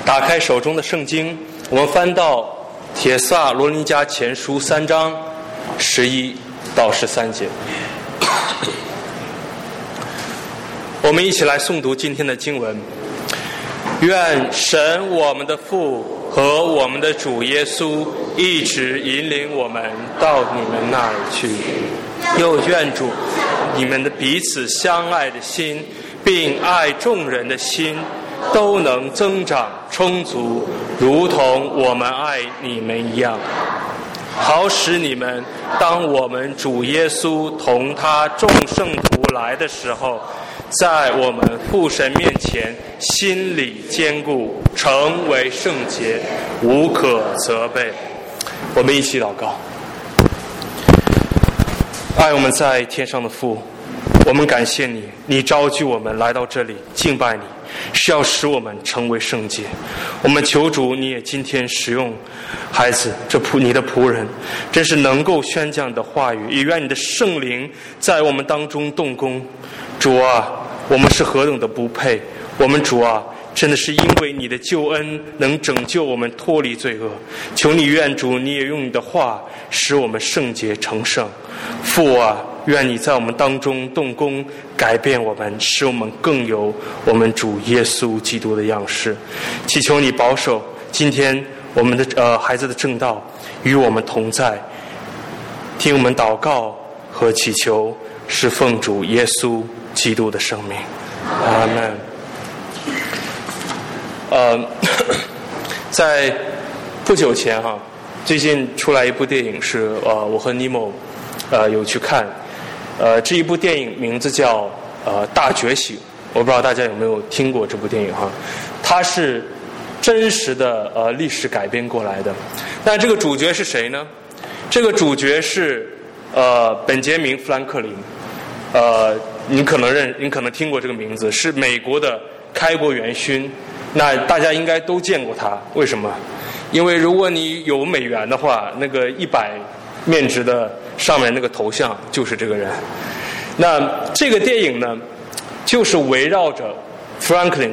打开手中的圣经，我们翻到帖撒罗尼迦前书3章11到13节。我们一起来诵读今天的经文。愿神我们的父和我们的主耶稣一直引领我们到你们那里去，又愿主你们的彼此相爱的心并爱众人的心都能增长充足，如同我们爱你们一样，好使你们当我们主耶稣同他众圣徒来的时候，在我们父神面前心里坚固，成为圣洁，无可责备。我们一起祷告。爱我们在天上的父，我们感谢你，你召集我们来到这里敬拜你，是要使我们成为圣洁。我们求主你也今天使用孩子你的仆人，真是能够宣讲你的话语，也愿你的圣灵在我们当中动工。主啊，我们是何等的不配，我们主啊，真的是因为你的救恩能拯救我们脱离罪恶。求你愿主你也用你的话使我们圣洁成圣。父啊，愿你在我们当中动工，改变我们，使我们更有我们主耶稣基督的样式。祈求你保守今天我们的孩子的正道与我们同在，听我们祷告和祈求，是奉主耶稣基督的圣名，阿门。在不久前最近出来一部电影是我和尼莫有去看，这一部电影名字叫大觉醒，我不知道大家有没有听过这部电影它是真实的历史改编过来的。那这个主角是谁呢？这个主角是本杰明·富兰克林，你可能听过这个名字，是美国的开国元勋。那大家应该都见过他，为什么？因为如果你有美元的话，那个100面值的上面那个头像就是这个人。那这个电影呢，就是围绕着富兰克林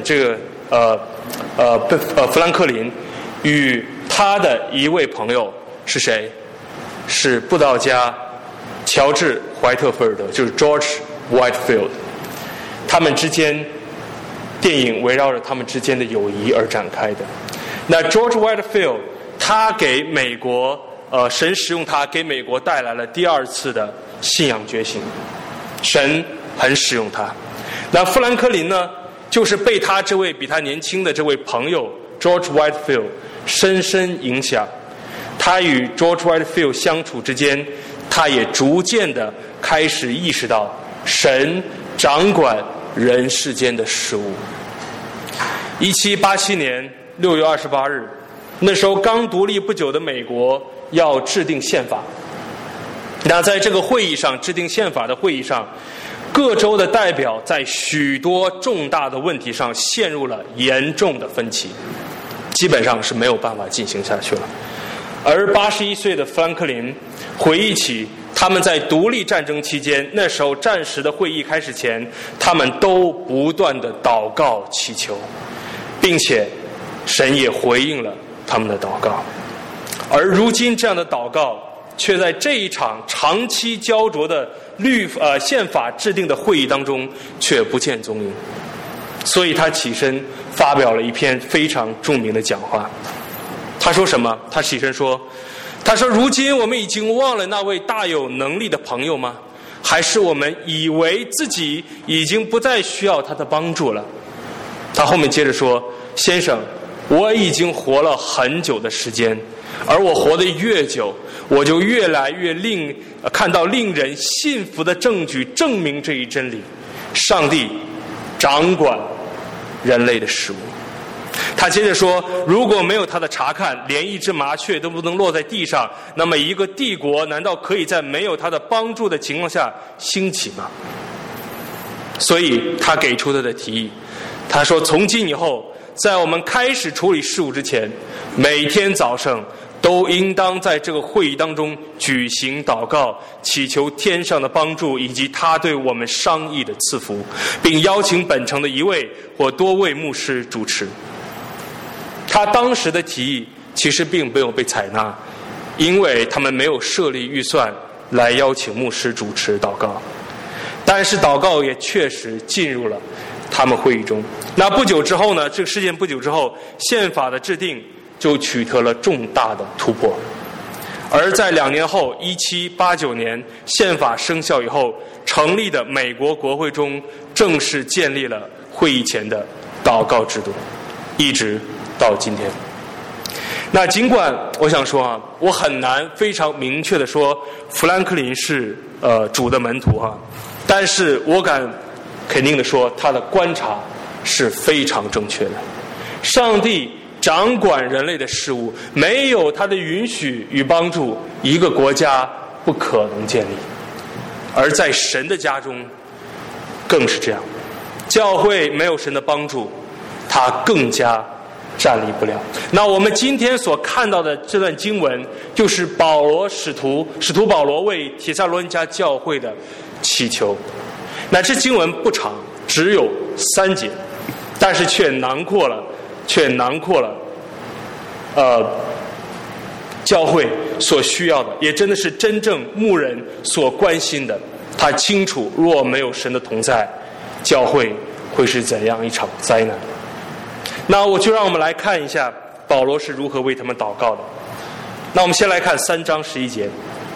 富兰克林与他的一位朋友是谁？是布道家乔治·怀特菲尔德，就是 George Whitefield。他们之间，电影围绕着他们之间的友谊而展开的。那 George Whitefield 他给美国神使用他给美国带来了第2次的信仰觉醒，神很使用他。那富兰克林呢，就是被他这位比他年轻的这位朋友 George Whitefield 深深影响。他与 George Whitefield 相处之间，他也逐渐的开始意识到神掌管人世间的事物。1787年6月28日，那时候刚独立不久的美国要制定宪法。那在这个会议上，制定宪法的会议上，各州的代表在许多重大的问题上陷入了严重的分歧，基本上是没有办法进行下去了。而81岁的富兰克林回忆起他们在独立战争期间，那时候战时的会议开始前，他们都不断的祷告祈求，并且神也回应了他们的祷告。而如今这样的祷告却在这一场长期焦灼的宪法制定的会议当中却不见踪影。所以他起身发表了一篇非常著名的讲话。他说什么？他起身说，如今我们已经忘了那位大有能力的朋友吗？还是我们以为自己已经不再需要他的帮助了？他后面接着说，先生，我已经活了很久的时间，而我活得越久，我就越来越看到令人信服的证据证明这一真理：上帝掌管人类的事物。他接着说，如果没有他的查看，连一只麻雀都不能落在地上，那么一个帝国难道可以在没有他的帮助的情况下兴起吗？所以他给出他的提议，他说，从今以后，在我们开始处理事务之前，每天早上都应当在这个会议当中举行祷告，祈求天上的帮助以及他对我们商议的赐福，并邀请本城的一位或多位牧师主持。 他当时的提议其实并没有被采纳，因为他们没有设立预算来邀请牧师主持祷告。但是祷告也确实进入了他们会议中。那不久之后呢，这个事件不久之后，宪法的制定就取得了重大的突破。而在2年后，1789年宪法生效以后成立的美国国会中，正式建立了会议前的祷告制度，一直到今天。那尽管我想说啊，我很难非常明确的说富兰克林是主的门徒哈，但是我敢肯定的说，他的观察是非常正确的。上帝掌管人类的事物，没有他的允许与帮助，一个国家不可能建立。而在神的家中更是这样，教会没有神的帮助，它更加站立不了。那我们今天所看到的这段经文，就是使徒保罗为帖撒罗尼迦教会的祈求。那这经文不长，只有3节，但是却囊括了教会所需要的，也真的是真正牧人所关心的。他清楚，若没有神的同在，教会会是怎样一场灾难。那我就让我们来看一下保罗是如何为他们祷告的。那我们先来看3章11节，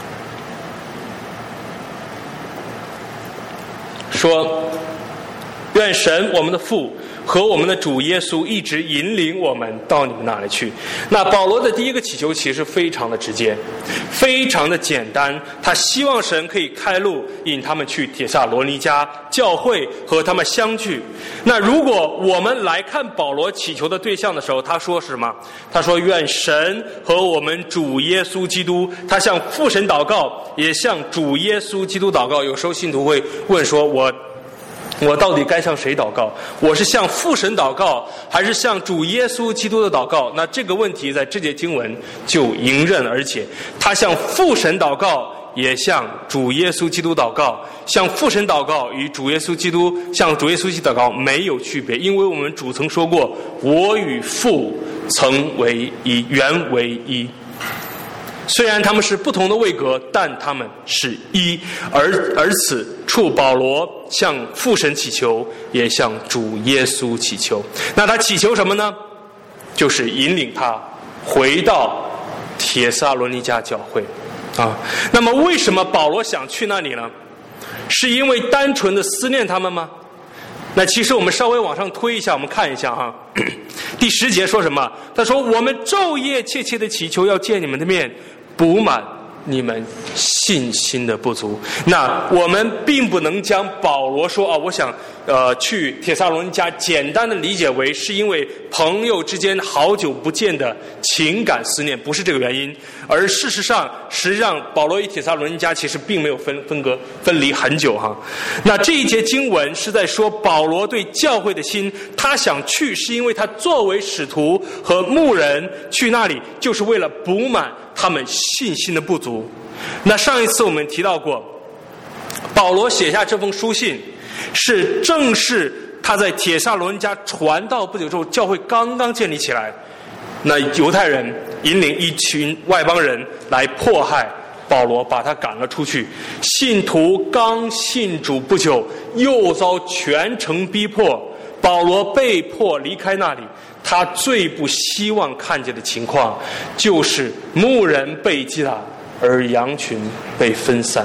说愿神我们的父和我们的主耶稣一直引领我们到你们那里去。那保罗的第一个祈求其实非常的直接，非常的简单，他希望神可以开路，引他们去帖撒罗尼迦教会和他们相聚。那如果我们来看保罗祈求的对象的时候，他说是什么？他说愿神和我们主耶稣基督，他向父神祷告，也向主耶稣基督祷告。有时候信徒会问说，我到底该向谁祷告？我是向父神祷告，还是向主耶稣基督的祷告？那这个问题在这节经文就迎刃而解。他向父神祷告，也向主耶稣基督祷告。向父神祷告与主耶稣基督向主耶稣基督祷告没有区别，因为我们主曾说过，我与父曾为一，原为一。虽然他们是不同的位格，但他们是一。而此处保罗向父神祈求，也向主耶稣祈求。那他祈求什么呢？就是引领他回到帖撒罗尼迦教会啊。那么为什么保罗想去那里呢？是因为单纯的思念他们吗？那其实我们稍微往上推一下，我们看一下哈。第10节说什么？他说我们昼夜切切的祈求，要见你们的面，补满你们信心的不足。那我们并不能将保罗说我想去帖撒罗尼迦简单的理解为是因为朋友之间好久不见的情感思念，不是这个原因。而事实上保罗与帖撒罗尼迦其实并没有分离很久哈。那这一节经文是在说保罗对教会的心，他想去是因为他作为使徒和牧人去那里，就是为了补满他们信心的不足。那上一次我们提到过，保罗写下这封书信正是他在帖撒罗尼迦传道不久之后，教会刚刚建立起来，那犹太人引领一群外邦人来迫害保罗，把他赶了出去。信徒刚信主不久，又遭全城逼迫，保罗被迫离开那里。他最不希望看见的情况，就是牧人被击打，而羊群被分散。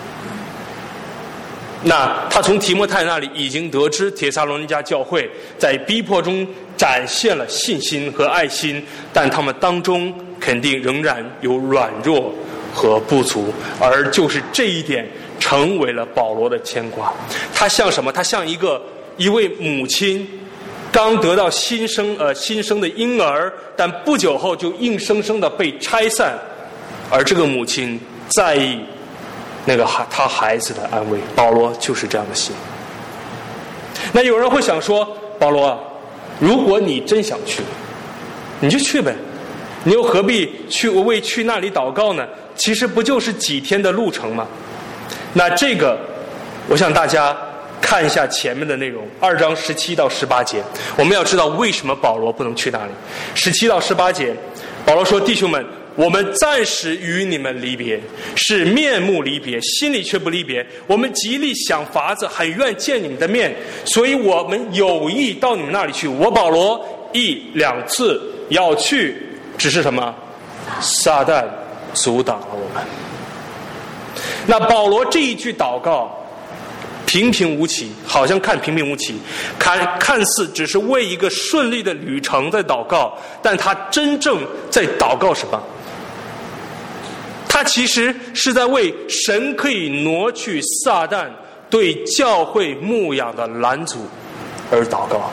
那他从提摩太那里已经得知帖撒罗尼迦教会在逼迫中展现了信心和爱心，但他们当中肯定仍然有软弱和不足，而就是这一点成为了保罗的牵挂。他像什么？他像一位母亲刚得到新生的婴儿，但不久后就硬生生的被拆散，而这个母亲在意他孩子的安危。保罗就是这样的心。那有人会想说，保罗啊，如果你真想去，你就去呗，你又何必为去那里祷告呢？其实不就是几天的路程吗？那这个我想大家看一下前面的内容，2章17到18节。我们要知道为什么保罗不能去那里。17到18节，保罗说：“弟兄们，我们暂时与你们离别，是面目离别，心里却不离别。我们极力想法子，很愿见你们的面，所以我们有意到你们那里去。我保罗1、2次要去，只是什么？撒旦阻挡了我们。”那保罗这一句祷告平平无奇，好像平平无奇，看似只是为一个顺利的旅程在祷告，但他真正在祷告什么？他其实是在为神可以挪去撒旦对教会牧养的拦阻而祷告。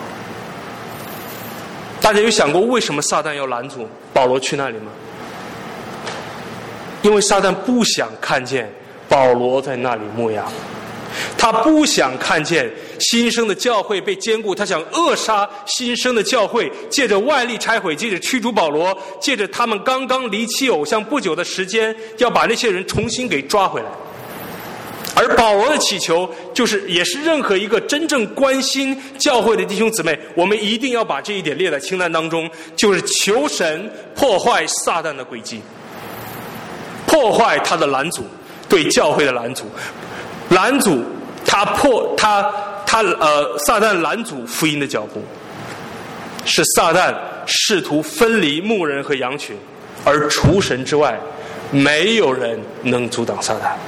大家有想过为什么撒旦要拦阻保罗去那里吗？因为撒旦不想看见保罗在那里牧养，他不想看见新生的教会被坚固，他想扼杀新生的教会，借着外力拆毁，借着驱逐保罗，借着他们刚刚离弃偶像不久的时间，要把那些人重新给抓回来。而保罗的祈求也是任何一个真正关心教会的弟兄姊妹，我们一定要把这一点列在清单当中，就是求神破坏撒旦的诡计，破坏他的拦阻，对教会的拦阻，拦阻撒旦拦阻福音的脚步，是撒旦试图分离牧人和羊群，而除神之外，没有人能阻挡撒旦。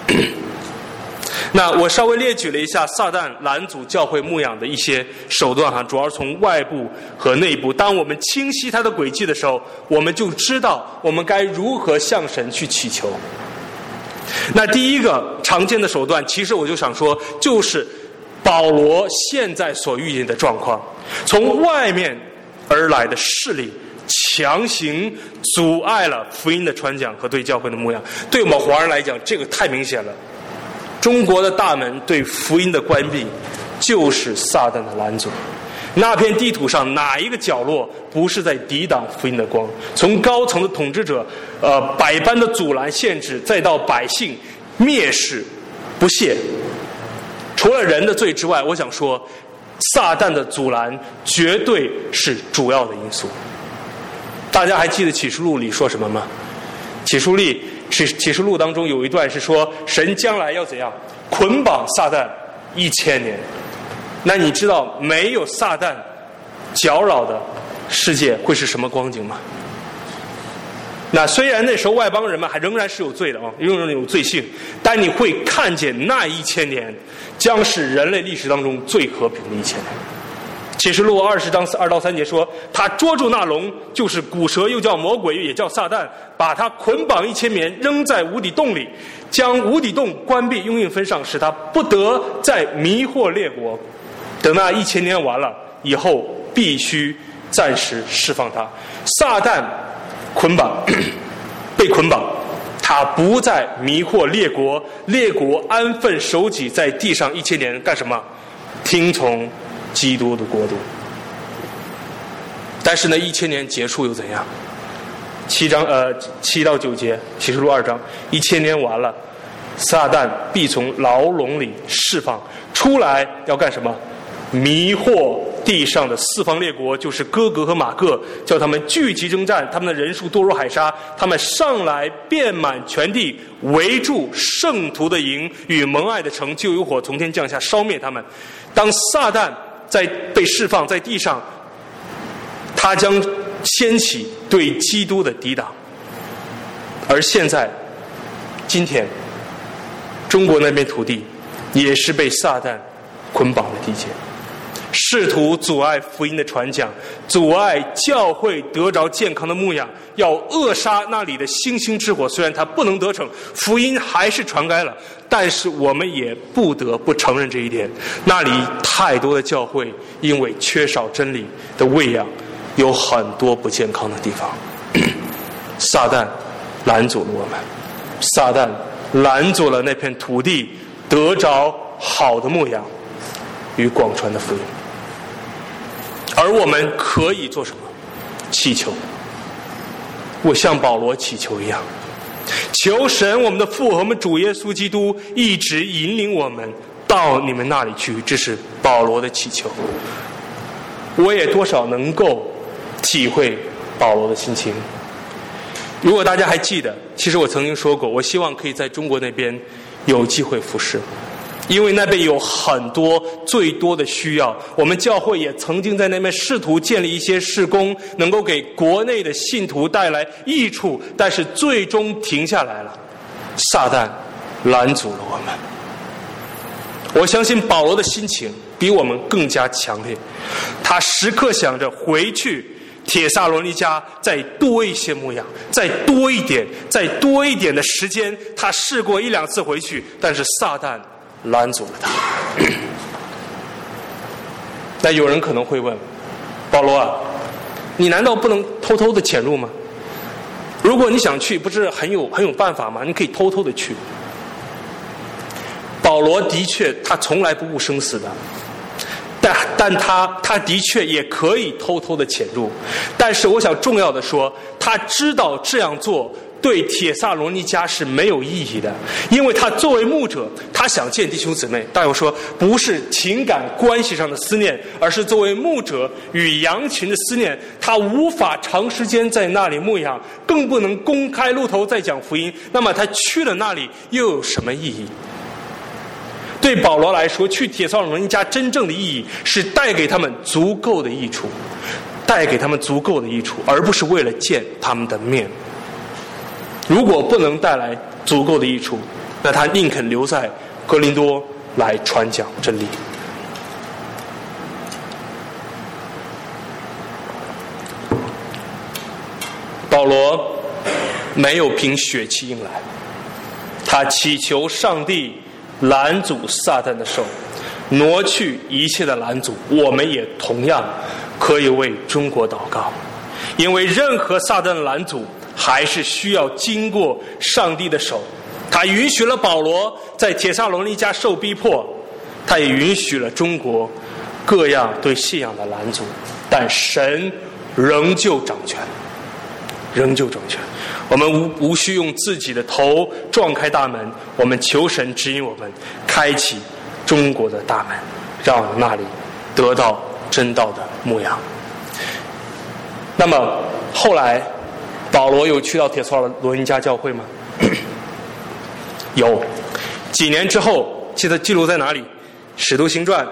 那我稍微列举了一下撒旦拦阻教会牧养的一些手段主要是从外部和内部。当我们清晰他的轨迹的时候，我们就知道我们该如何向神去祈求。那第一个常见的手段，其实我就想说，就是保罗现在所遇见的状况，从外面而来的势力强行阻碍了福音的传讲和对教会的牧养。对我们华人来讲，这个太明显了。中国的大门对福音的关闭，就是撒旦的拦阻。那片地图上哪一个角落不是在抵挡福音的光？从高层的统治者百般的阻拦限制，再到百姓蔑视不屑，除了人的罪之外，我想说撒旦的阻拦绝对是主要的因素。大家还记得启示录里说什么吗？启示录当中有一段是说，神将来要怎样捆绑撒旦1000年。那你知道没有撒旦搅扰的世界会是什么光景吗？那虽然那时候外邦人们仍然是有罪的仍然有罪性，但你会看见那1000年将是人类历史当中最和平的1000年。启示录20章2到3节说，他捉住那龙，就是古蛇，又叫魔鬼，也叫撒旦，把他捆绑1000年，扔在无底洞里，将无底洞关闭，用印分上，使他不得再迷惑列国。等那1000年完了以后，必须暂时释放他。撒旦被捆绑，他不再迷惑列国，列国安分守己，在地上1000年干什么？听从基督的国度。但是呢，1000年结束又怎样？7到9节，启示录2章，1000年完了，撒旦必从牢笼里释放出来，要干什么？迷惑地上的四方列国，就是哥格和马各，叫他们聚集征战，他们的人数多如海沙，他们上来遍满全地，围住圣徒的营与蒙爱的城，就有火从天降下，烧灭他们。当撒旦被释放在地上，他将掀起对基督的抵挡。而现在今天中国那片土地也是被撒旦捆绑的地界，试图阻碍福音的传讲，阻碍教会得着健康的牧养，要扼杀那里的星星之火。虽然它不能得逞，福音还是传开了，但是我们也不得不承认这一点，那里太多的教会因为缺少真理的喂养，有很多不健康的地方。撒旦拦阻了我们，撒旦拦阻了那片土地得着好的牧养与广传的福音。而我们可以做什么？祈求。我像保罗祈求一样，求神我们的父和我们主耶稣基督一直引领我们到你们那里去。这是保罗的祈求。我也多少能够体会保罗的心情。如果大家还记得，其实我曾经说过，我希望可以在中国那边有机会服侍，因为那边有很多最多的需要。我们教会也曾经在那边试图建立一些事工，能够给国内的信徒带来益处，但是最终停下来了。撒旦拦阻了我们。我相信保罗的心情比我们更加强烈，他时刻想着回去帖撒罗尼迦再多一些牧养，再多一点的时间。他试过1、2次回去，但是撒旦拦阻了他。那有人可能会问，保罗啊，你难道不能偷偷的潜入吗？如果你想去，不是很有办法吗？你可以偷偷的去。保罗的确他从来不顾生死的，但他的确也可以偷偷的潜入。但是我想重要的说，他知道这样做对帖撒罗尼迦是没有意义的，因为他作为牧者，他想见弟兄姊妹，但我说不是情感关系上的思念，而是作为牧者与羊群的思念。他无法长时间在那里牧养，更不能公开露头再讲福音，那么他去了那里又有什么意义？对保罗来说，去帖撒罗尼迦真正的意义是带给他们足够的益处，而不是为了见他们的面。如果不能带来足够的益处，那他宁肯留在哥林多来传讲真理。保罗没有凭血气硬来，他祈求上帝拦阻撒旦的手，挪去一切的拦阻。我们也同样可以为中国祷告，因为任何撒旦的拦阻还是需要经过上帝的手。他允许了保罗在帖撒罗尼迦受逼迫，他也允许了中国各样对信仰的拦阻，但神仍旧掌权。我们无需用自己的头撞开大门，我们求神指引我们开启中国的大门，让那里得到真道的牧养。那么后来保罗有去到帖撒罗尼迦教会吗？有。几年之后，记录在哪里？使徒行传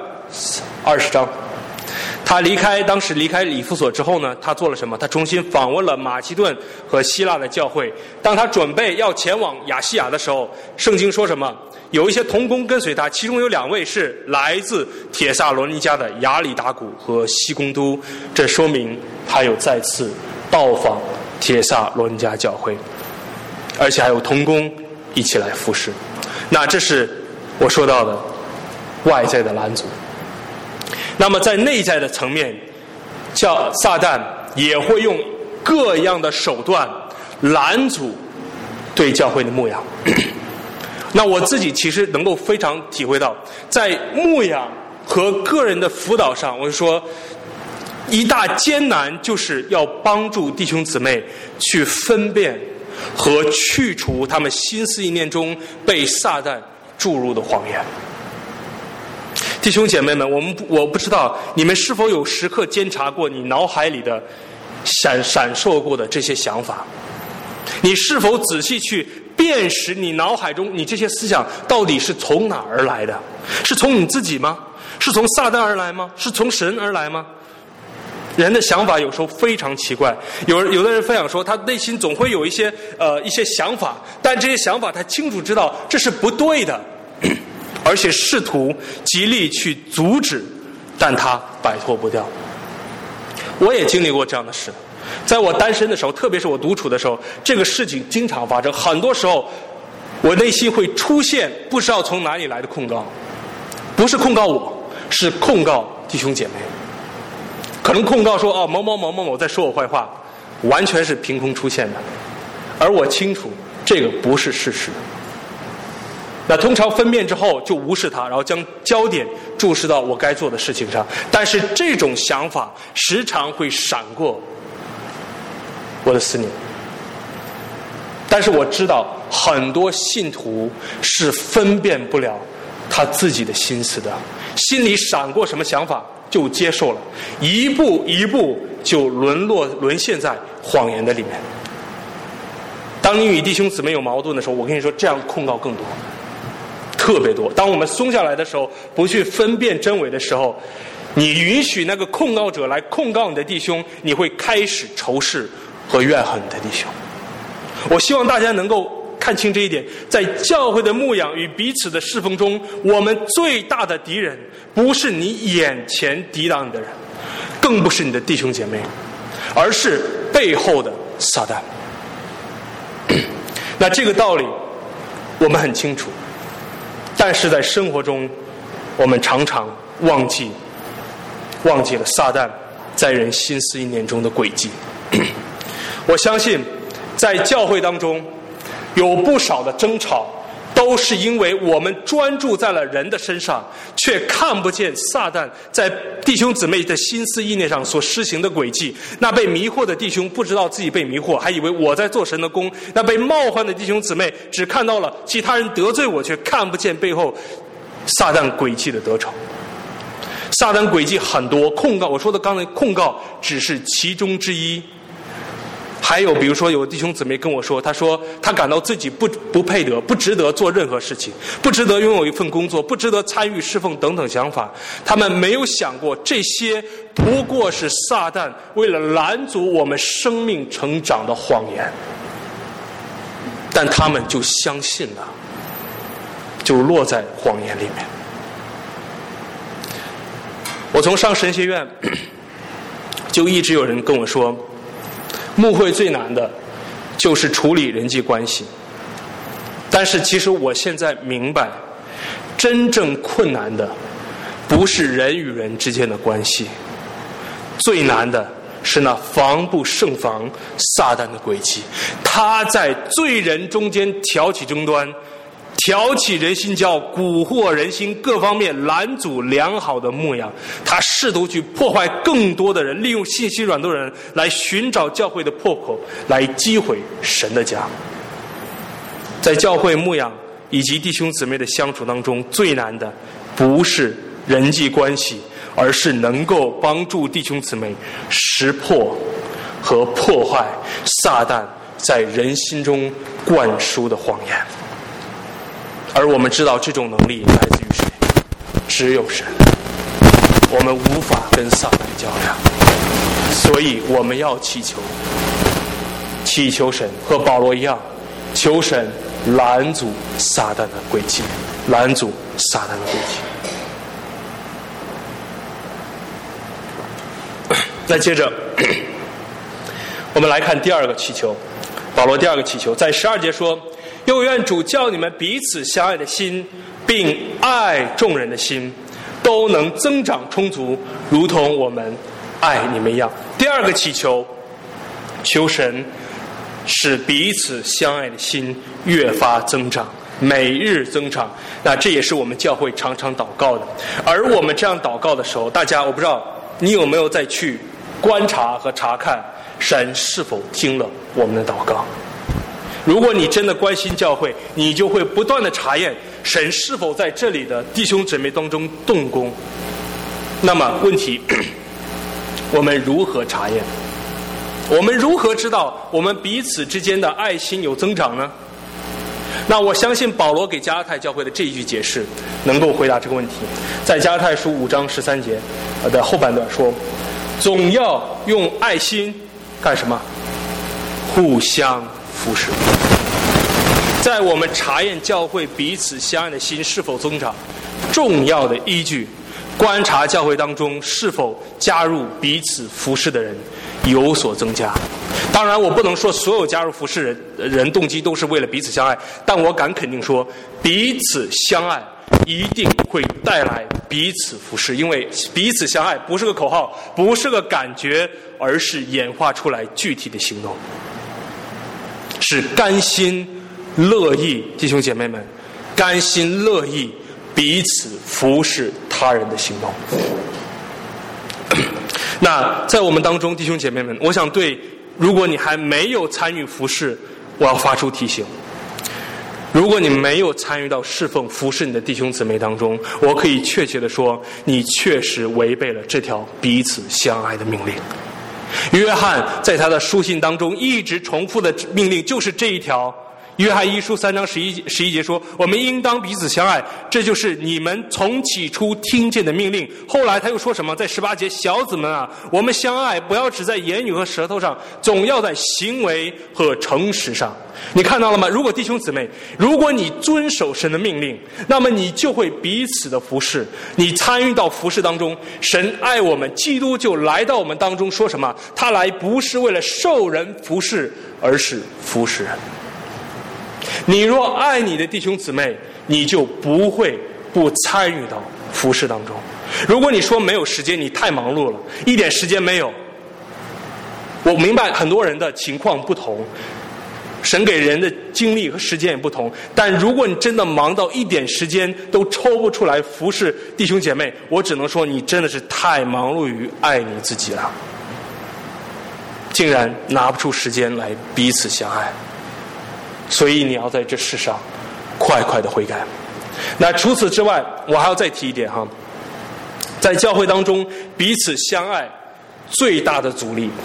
20章。他当时离开以弗所之后呢，他做了什么？他重新访问了马其顿和希腊的教会。当他准备要前往亚细亚的时候，圣经说什么？有一些同工跟随他，其中有2位是来自帖撒罗尼迦的亚里达古和西公都，这说明他有再次到访帖撒罗尼迦教会，而且还有同工一起来服侍。那这是我说到的外在的拦阻。那么在内在的层面，撒旦也会用各样的手段拦阻对教会的牧养。那我自己其实能够非常体会到，在牧养和个人的辅导上，我就说一大艰难就是要帮助弟兄姊妹去分辨和去除他们心思意念中被撒旦注入的谎言。弟兄姐妹们，我不知道你们是否有时刻监察过你脑海里的闪烁过的这些想法，你是否仔细去辨识你脑海中你这些思想到底是从哪而来的？是从你自己吗？是从撒旦而来吗？是从神而来吗？人的想法有时候非常奇怪，有的人分享说，他内心总会有一些想法，但这些想法他清楚知道这是不对的，而且试图极力去阻止，但他摆脱不掉。我也经历过这样的事，在我单身的时候，特别是我独处的时候，这个事情经常发生。很多时候我内心会出现不知道从哪里来的控告，不是控告我，是控告弟兄姐妹，可能控告说某某在说我坏话，完全是凭空出现的，而我清楚这个不是事实。那通常分辨之后就无视它，然后将焦点注视到我该做的事情上。但是这种想法时常会闪过我的思念。但是我知道很多信徒是分辨不了他自己的心思的，心里闪过什么想法就接受了，一步一步就沦陷在谎言的里面。当你与弟兄姊妹有矛盾的时候，我跟你说，这样控告更多，特别多。当我们松下来的时候，不去分辨真伪的时候，你允许那个控告者来控告你的弟兄，你会开始仇视和怨恨你的弟兄。我希望大家能够看清这一点，在教会的牧养与彼此的侍奉中，我们最大的敌人不是你眼前抵挡你的人，更不是你的弟兄姐妹，而是背后的撒旦。那这个道理我们很清楚，但是在生活中我们常常忘记了撒旦在人心思意念中的轨迹。我相信在教会当中有不少的争吵，都是因为我们专注在了人的身上，却看不见撒旦在弟兄姊妹的心思意念上所施行的轨迹。那被迷惑的弟兄不知道自己被迷惑，还以为我在做神的工；那被冒犯的弟兄姊妹只看到了其他人得罪我，却看不见背后撒旦诡计的得逞。撒旦诡计很多，控告，我说的刚才控告只是其中之一。还有比如说有弟兄姊妹跟我说，他说他感到自己不配得，不值得做任何事情，不值得拥有一份工作，不值得参与侍奉等等想法。他们没有想过，这些不过是撒旦为了拦阻我们生命成长的谎言，但他们就相信了，就落在谎言里面。我从上神学院就一直有人跟我说，牧会最难的就是处理人际关系。但是其实我现在明白，真正困难的不是人与人之间的关系，最难的是那防不胜防撒旦的诡计。他在罪人中间挑起争端，挑起人心骄傲，蛊惑人心，各方面拦阻良好的牧养。他试图去破坏更多的人，利用信息软弱的人来寻找教会的破口，来击毁神的家。在教会牧养以及弟兄姊妹的相处当中，最难的不是人际关系，而是能够帮助弟兄姊妹识破和破坏撒旦在人心中灌输的谎言。而我们知道这种能力来自于谁？只有神。我们无法跟撒旦较量，所以我们要祈求神，和保罗一样，求神拦阻撒旦的诡计，拦阻撒旦的诡计。那接着我们来看第二个祈求，保罗第二个祈求，在12节说，又愿主叫你们彼此相爱的心，并爱众人的心，都能增长充足，如同我们爱你们一样。第二个祈求，求神使彼此相爱的心越发增长，每日增长。那这也是我们教会常常祷告的。而我们这样祷告的时候，大家我不知道你有没有再去观察和查看神是否听了我们的祷告。如果你真的关心教会，你就会不断的查验神是否在这里的弟兄姊妹当中动工。那么问题，我们如何查验？我们如何知道我们彼此之间的爱心有增长呢？那我相信保罗给加拉太教会的这一句解释能够回答这个问题。在加拉太书5章13节的后半段说，总要用爱心干什么？互相服侍。在我们查验教会彼此相爱的心是否增长，重要的依据，观察教会当中是否加入彼此服侍的人有所增加。当然我不能说所有加入服侍人动机都是为了彼此相爱，但我敢肯定说，彼此相爱一定会带来彼此服侍，因为彼此相爱不是个口号，不是个感觉，而是演化出来具体的行动，是甘心乐意，弟兄姐妹们，甘心乐意彼此服侍他人的行动。那在我们当中，弟兄姐妹们，我想对如果你还没有参与服侍，我要发出提醒。 如果你没有参与到侍奉服侍你的弟兄姊妹当中，我可以确切地说，你确实违背了这条彼此相爱的命令。约翰在他的书信当中一直重复的命令就是这一条。约翰一书3章11节说，我们应当彼此相爱，这就是你们从起初听见的命令。后来他又说什么？在18节，小子们啊，我们相爱，不要只在言语和舌头上，总要在行为和诚实上。你看到了吗？如果弟兄姊妹，如果你遵守神的命令，那么你就会彼此的服侍，你参与到服侍当中。神爱我们，基督就来到我们当中，说什么？他来不是为了受人服侍，而是服侍人。你若爱你的弟兄姊妹，你就不会不参与到服事当中。如果你说没有时间，你太忙碌了，一点时间没有。我明白很多人的情况不同，神给人的精力和时间也不同，但如果你真的忙到一点时间都抽不出来服侍弟兄姐妹，我只能说你真的是太忙碌于爱你自己了，竟然拿不出时间来彼此相爱。所以你要在这世上快快的悔改。那除此之外，我还要再提一点哈，在教会当中彼此相爱最大的阻力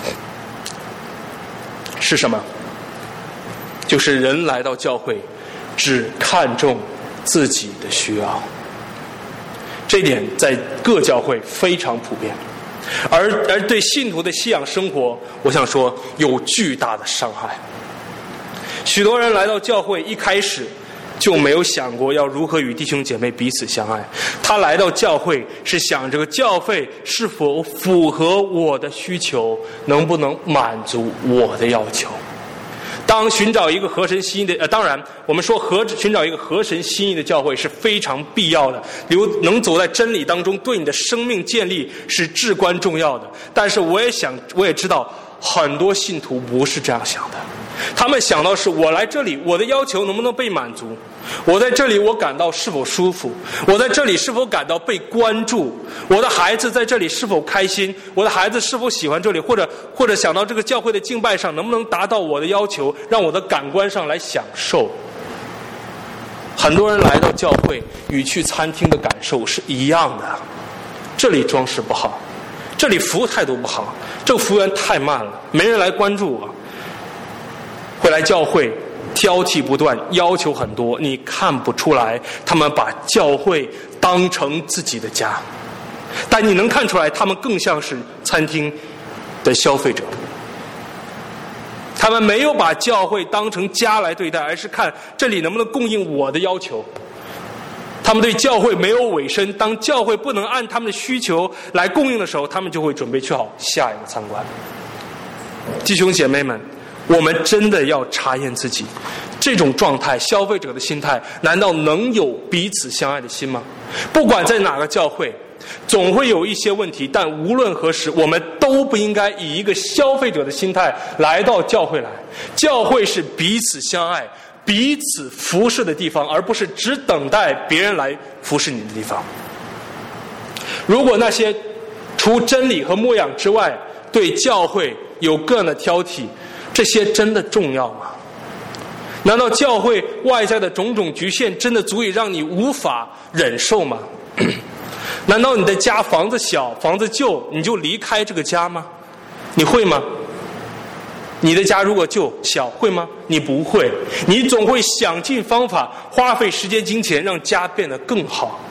是什么？就是人来到教会只看重自己的需要。这一点在各教会非常普遍，而对信徒的信仰生活，我想说有巨大的伤害。许多人来到教会一开始就没有想过要如何与弟兄姐妹彼此相爱，他来到教会是想这个教费是否符合我的需求，能不能满足我的要求。当寻找一个合神心意的当然我们说寻找一个合神心意的教会是非常必要的，能走在真理当中对你的生命建立是至关重要的。但是我也知道很多信徒不是这样想的，他们想到是我来这里，我的要求能不能被满足？我在这里我感到是否舒服？我在这里是否感到被关注？我的孩子在这里是否开心？我的孩子是否喜欢这里？或者想到这个教会的敬拜上能不能达到我的要求，让我的感官上来享受？很多人来到教会与去餐厅的感受是一样的，这里装饰不好，这里服务态度不好，这个服务员太慢了，没人来关注我。会来教会挑剔不断，要求很多，你看不出来他们把教会当成自己的家，但你能看出来他们更像是餐厅的消费者。他们没有把教会当成家来对待，而是看这里能不能供应我的要求。他们对教会没有委身，当教会不能按他们的需求来供应的时候，他们就会准备去好下一个参观。弟兄姐妹们，我们真的要查验自己，这种状态，消费者的心态，难道能有彼此相爱的心吗？不管在哪个教会，总会有一些问题，但无论何时，我们都不应该以一个消费者的心态来到教会来。教会是彼此相爱、彼此服侍的地方，而不是只等待别人来服侍你的地方。如果那些除真理和牧养之外，对教会有个人的挑剔，这些真的重要吗？难道教会外在的种种局限真的足以让你无法忍受吗？难道你的家房子小房子旧你就离开这个家吗？你会吗？你的家如果旧小会吗？你不会，你总会想尽方法花费时间金钱让家变得更好。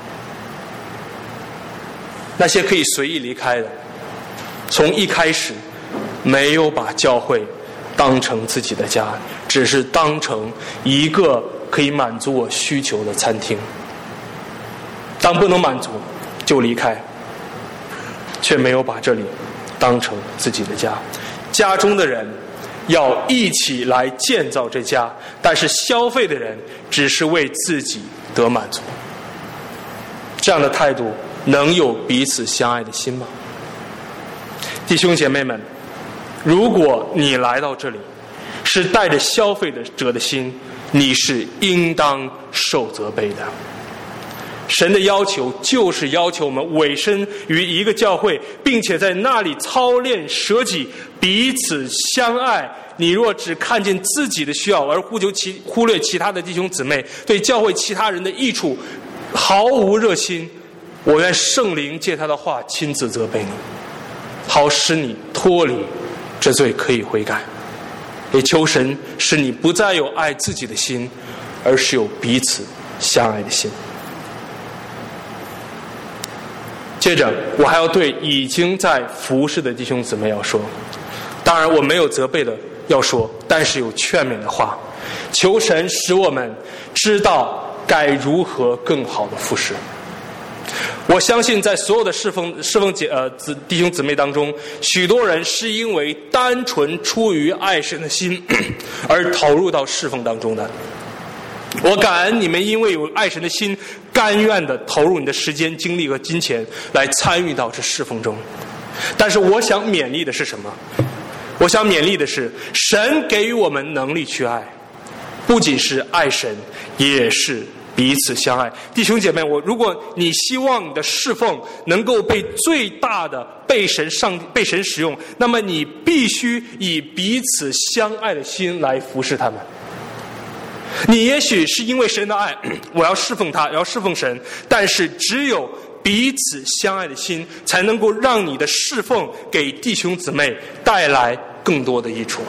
那些可以随意离开的，从一开始没有把教会当成自己的家，只是当成一个可以满足我需求的餐厅。当不能满足就离开，却没有把这里当成自己的家。家中的人要一起来建造这家，但是消费的人只是为自己得满足。这样的态度能有彼此相爱的心吗？弟兄姐妹们，如果你来到这里是带着消费者的心，你是应当受责备的。 神的要求就是要求我们委身于一个教会，并且在那里操练舍己，彼此相爱。你若只看见自己的需要而忽略其他的弟兄姊妹，对教会其他人的益处毫无热心，我愿圣灵借他的话亲自责备你，好使你脱离这罪，可以悔改。也求神使你不再有爱自己的心，而是有彼此相爱的心。接着我还要对已经在服侍的弟兄姊妹要说，当然我没有责备的要说，但是有劝勉的话，求神使我们知道该如何更好的服侍。我相信在所有的侍奉弟兄姊妹当中，许多人是因为单纯出于爱神的心而投入到侍奉当中的。我感恩你们因为有爱神的心，甘愿的投入你的时间、精力和金钱来参与到这侍奉中。但是我想勉励的是什么？我想勉励的是，神给予我们能力去爱，不仅是爱神，也是彼此相爱。弟兄姐妹，如果你希望你的侍奉能够被最大的被神使用，那么你必须以彼此相爱的心来服侍他们。你也许是因为神的爱，我要侍奉他，要侍奉神，但是只有彼此相爱的心，才能够让你的侍奉给弟兄姊妹带来更多的益处。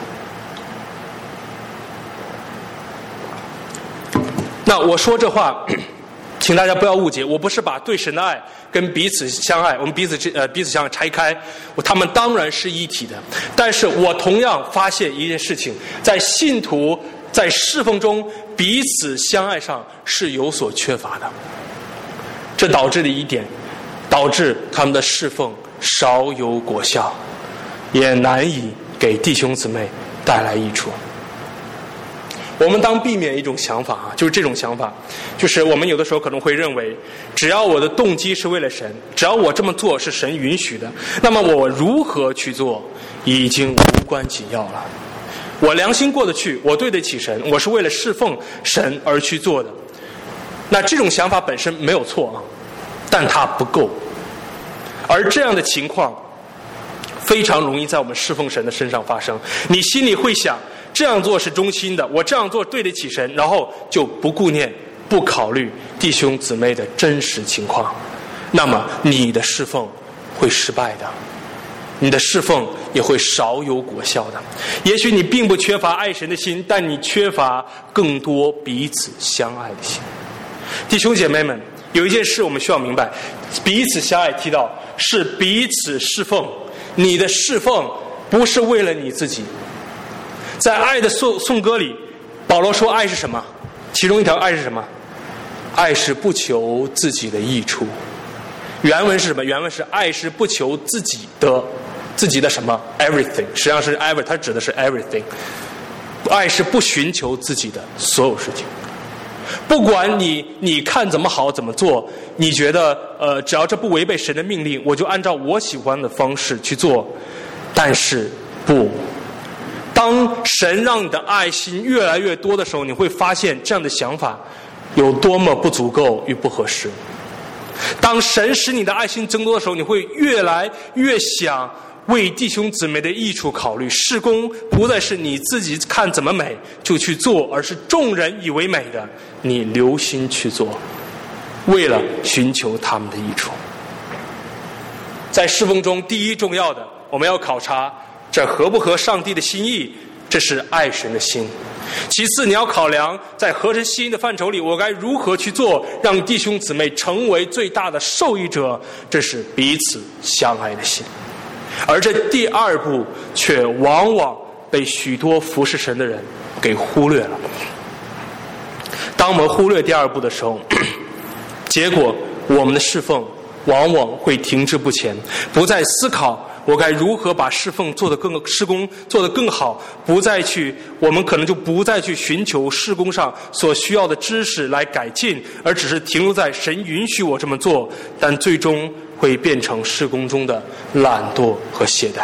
那我说这话，请大家不要误解，我不是把对神的爱跟彼此相爱，我们彼此相爱拆开，他们当然是一体的。但是我同样发现一件事情，在信徒在侍奉中彼此相爱上是有所缺乏的，这导致他们的侍奉少有果效，也难以给弟兄姊妹带来益处。我们当避免一种想法就是这种想法，就是我们有的时候可能会认为，只要我的动机是为了神，只要我这么做是神允许的，那么我如何去做已经无关紧要了。我良心过得去，我对得起神，我是为了侍奉神而去做的。那这种想法本身没有错但它不够。而这样的情况非常容易在我们侍奉神的身上发生。你心里会想，这样做是忠心的，我这样做对得起神，然后就不顾念、不考虑弟兄姊妹的真实情况，那么你的侍奉会失败的，你的侍奉也会少有果效的。也许你并不缺乏爱神的心，但你缺乏更多彼此相爱的心。弟兄姐妹们，有一件事我们需要明白，彼此相爱提到是彼此侍奉，你的侍奉不是为了你自己。在爱的颂歌里，保罗说爱是什么？其中一条爱是什么？爱是不求自己的益处。原文是什么？原文是爱是不求自己的什么 everything， 实际上是 ever， 它指的是 everything。爱是不寻求自己的所有事情。不管你看怎么好怎么做，你觉得只要这不违背神的命令，我就按照我喜欢的方式去做。但是不，当神让你的爱心越来越多的时候，你会发现这样的想法有多么不足够与不合适。当神使你的爱心增多的时候，你会越来越想为弟兄姊妹的益处考虑，事工不再是你自己看怎么美就去做，而是众人以为美的你留心去做，为了寻求他们的益处。在侍奉中第一重要的，我们要考察这合不合上帝的心意，这是爱神的心。其次，你要考量在合神心意的范畴里，我该如何去做，让弟兄姊妹成为最大的受益者，这是彼此相爱的心。而这第二步却往往被许多服侍神的人给忽略了。当我们忽略第二步的时候，结果我们的侍奉往往会停滞不前，不再思考我该如何把施工做得更好，我们可能就不再去寻求施工上所需要的知识来改进，而只是停留在神允许我这么做，但最终会变成施工中的懒惰和懈怠。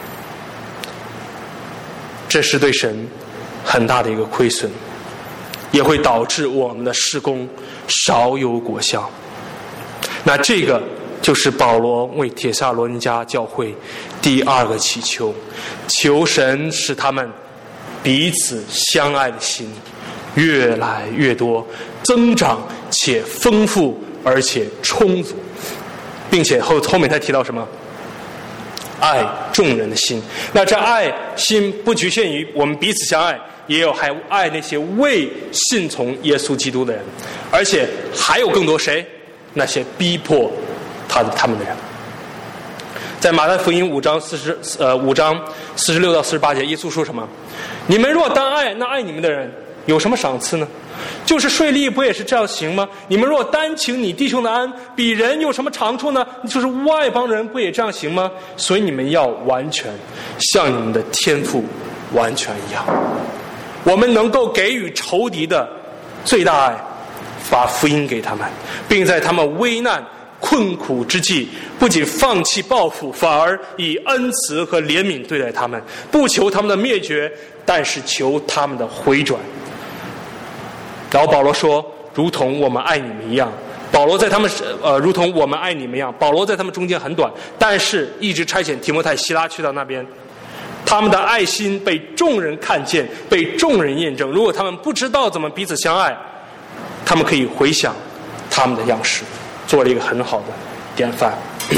这是对神很大的一个亏损。 也会导致我们的事工少有果效。那这个就是保罗为帖撒罗尼迦教会第二个祈求，求神使他们彼此相爱的心越来越多，增长且丰富而且充足，并且后面他提到什么？爱众人的心。那这爱心不局限于我们彼此相爱，也有还爱那些未信从耶稣基督的人，而且还有更多谁？那些逼迫他们的人。在马太福音5章46到48节，耶稣说什么？你们若单爱那爱你们的人，有什么赏赐呢？就是税吏不也是这样行吗？你们若单请你弟兄的安，比人有什么长处呢？就是外邦人不也这样行吗？所以你们要完全，像你们的天父完全一样。我们能够给予仇敌的最大爱，把福音给他们，并在他们危难困苦之际，不仅放弃报复，反而以恩慈和怜悯对待他们，不求他们的灭绝，但是求他们的回转。然后保罗说，如同我们爱你们一样。保罗在他们如同我们爱你们一样。保罗在他们中间很短，但是一直差遣提摩太、希拉去到那边。他们的爱心被众人看见，被众人验证。如果他们不知道怎么彼此相爱，他们可以回想他们的样式，做了一个很好的典范。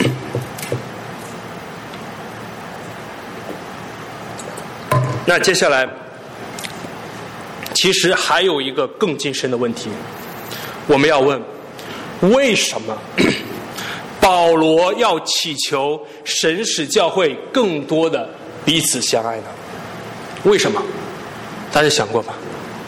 那接下来其实还有一个更近深的问题，我们要问，为什么保罗要祈求神使教会更多的彼此相爱呢？为什么？大家想过吗？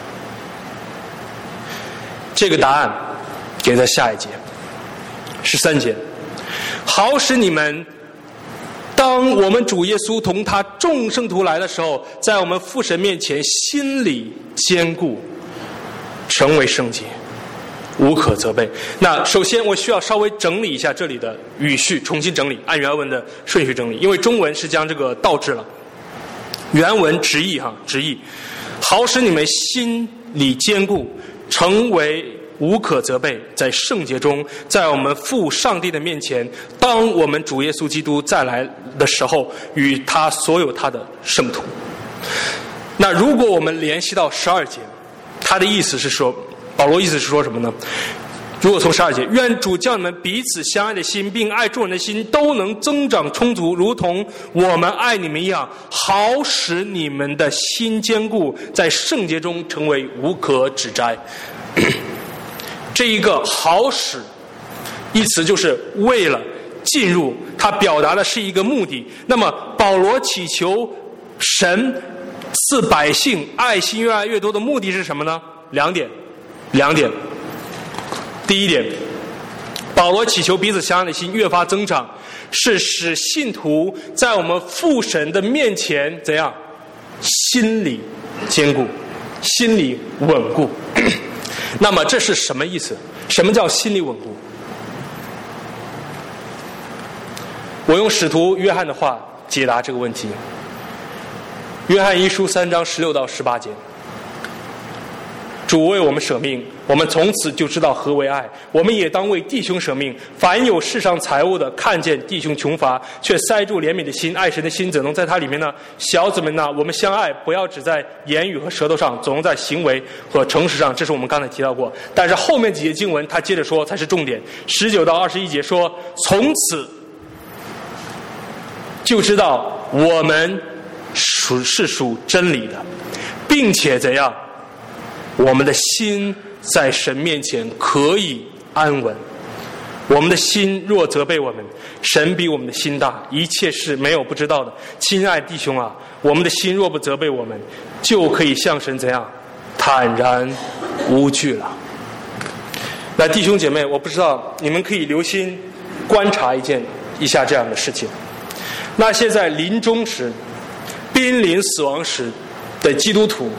这个答案给在下一节13节，好使你们当我们主耶稣同他众圣徒来的时候，在我们父神面前心里坚固，成为圣洁，无可责备。那首先我需要稍微整理一下这里的语序，重新整理，按原文的顺序整理，因为中文是将这个倒置了。原文直译好使你们心里坚固，成为无可责备，在圣洁中，在我们父上帝的面前，当我们主耶稣基督再来的时候，与他所有他的圣徒。那如果我们联系到12节，他的意思是说，保罗意思是说什么呢？如果从12节，愿主叫你们彼此相爱的心，并爱众人的心都能增长充足，如同我们爱你们一样，好使你们的心坚固，在圣洁中成为无可指摘。这一个好使一词就是为了进入，它表达的是一个目的。那么保罗祈求神赐百姓爱心越来越多的目的是什么呢？两点。第一点，保罗祈求彼此相爱的心越发增长，是使信徒在我们父神的面前怎样？心里坚固，心里稳固。那么这是什么意思？什么叫心理稳固？我用使徒约翰的话解答这个问题。约翰一书3章16到18节，主为我们舍命，我们从此就知道何为爱。我们也当为弟兄舍命。凡有世上财物的，看见弟兄穷乏，却塞住怜悯的心，爱神的心怎能在他里面呢？小子们呐，我们相爱，不要只在言语和舌头上，总在行为和诚实上。这是我们刚才提到过。但是后面几节经文他接着说才是重点。19到21节说，从此就知道我们是属真理的，并且怎样？我们的心在神面前可以安稳。我们的心若责备我们，神比我们的心大，一切事没有不知道的。亲爱弟兄啊，我们的心若不责备我们，就可以向神怎样？坦然无惧了。那弟兄姐妹，我不知道你们可以留心观察一下这样的事情。那些在临终时、濒临死亡时的基督徒，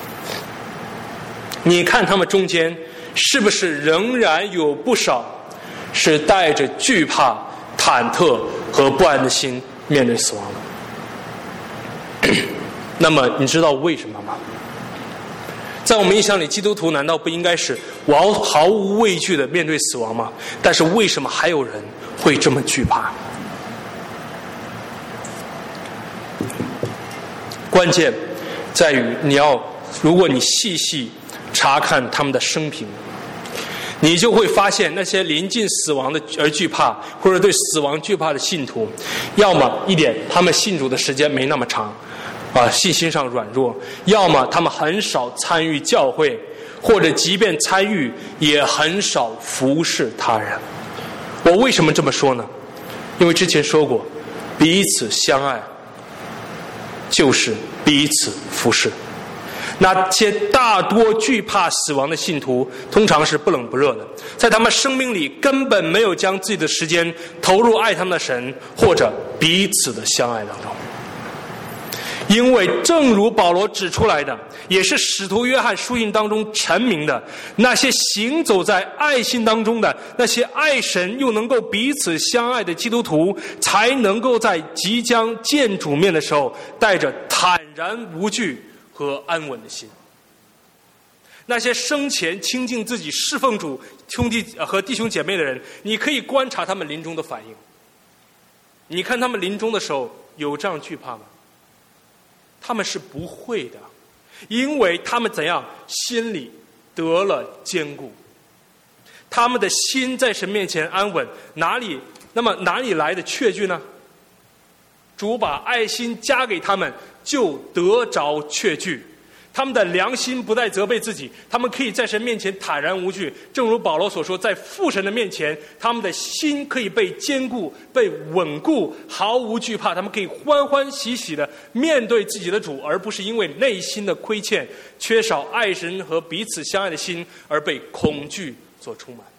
你看他们中间是不是仍然有不少是带着惧怕、忐忑和不安的心面对死亡的？那么你知道为什么吗？ 在我们印象里，基督徒难道不应该是毫无畏惧的面对死亡吗？但是为什么还有人会这么惧怕？关键在于如果你细细查看他们的生平，你就会发现那些临近死亡的而惧怕，或者对死亡惧怕的信徒，要么一点他们信主的时间没那么长，信心上软弱；要么他们很少参与教会，或者即便参与也很少服侍他人。我为什么这么说呢？因为之前说过，彼此相爱就是彼此服侍。那些大多惧怕死亡的信徒，通常是不冷不热的，在他们生命里根本没有将自己的时间投入爱他们的神，或者彼此的相爱当中。因为正如保罗指出来的，也是使徒约翰书信当中陈明的，那些行走在爱心当中的，那些爱神又能够彼此相爱的基督徒，才能够在即将见主面的时候，带着坦然无惧和安稳的心。那些生前亲近自己侍奉主兄弟和弟兄姐妹的人，你可以观察他们临终的反应。你看他们临终的时候有这样惧怕吗？他们是不会的，因为他们怎样？心里得了坚固，他们的心在神面前安稳。哪里来的确据呢？主把爱心加给他们，就得着确据。他们的良心不再责备自己，他们可以在神面前坦然无惧。正如保罗所说，在父神的面前，他们的心可以被坚固、被稳固，毫无惧怕。他们可以欢欢喜喜的面对自己的主，而不是因为内心的亏欠、缺少爱神和彼此相爱的心而被恐惧所充满。